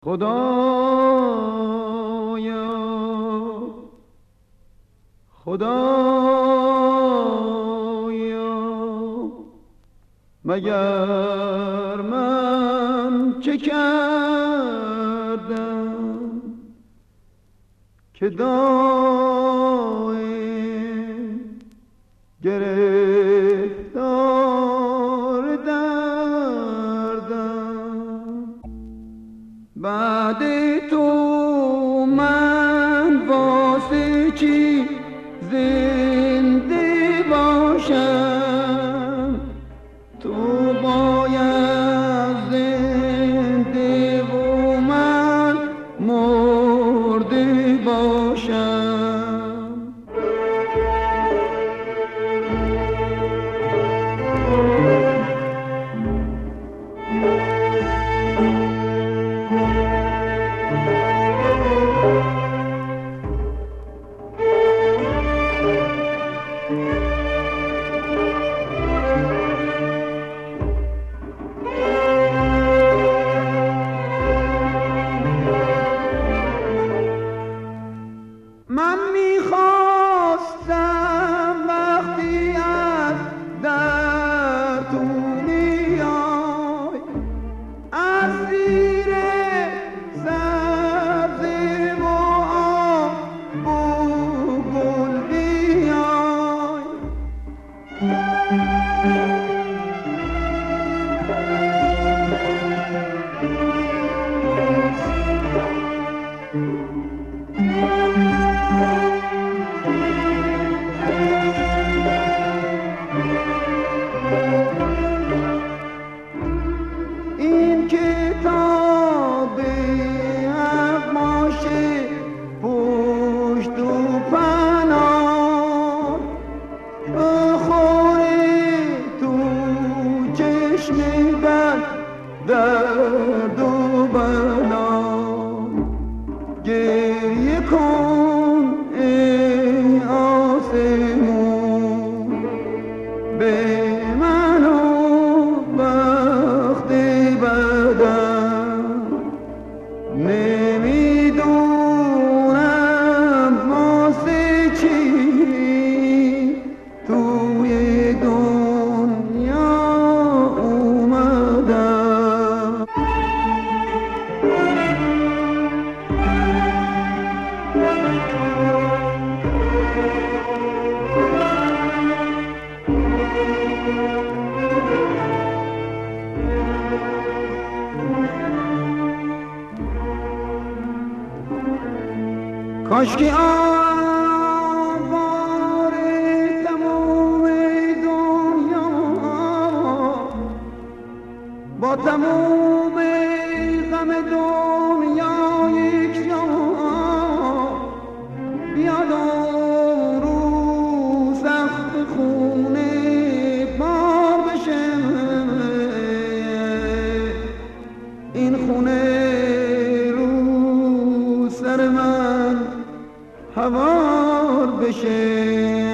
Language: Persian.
خدایا مگر من چه کردم که دائم گرفتار دردم؟ بعد تو من واسه چی زنده باشم؟ تو باید زنده و من مرده باشم. من میخواستم وقتی از در تو میای از زیر سبزه و آب و گل بیای. این کتاب اقماشه پشت و پناه بخوره تو چشم بد درد و بلا. گریه کن ای آسمون به من و وقت بدم. نمیدونم واسه چی توی دنیا اومدم. کاشکی آوار تموم دنیا با تموم غم دنیا یک جا بیاد رو سخت خونه بار بشه. این خونه رو سر من هوار بشه.